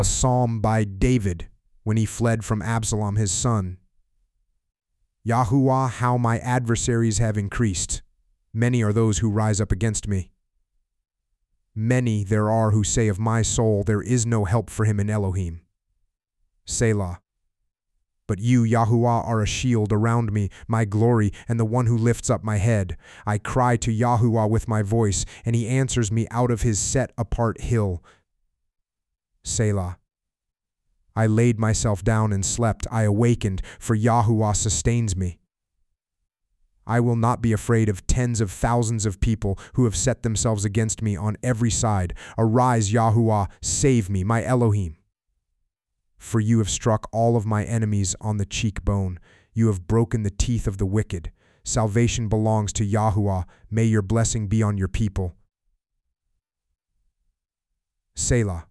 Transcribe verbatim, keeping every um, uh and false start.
A psalm by David when he fled from Absalom his son. Yahuwah, how my adversaries have increased. Many are those who rise up against me. Many there are who say of my soul, there is no help for him in Elohim. Selah. But you, Yahuwah, are a shield around me, my glory, and the one who lifts up my head. I cry to Yahuwah with my voice, and he answers me out of his set-apart hill. Selah. I laid myself down and slept. I awakened, for Yahuwah sustains me. I will not be afraid of tens of thousands of people who have set themselves against me on every side. Arise, Yahuwah, save me, my Elohim. For you have struck all of my enemies on the cheekbone. You have broken the teeth of the wicked. Salvation belongs to Yahuwah. May your blessing be on your people. Selah.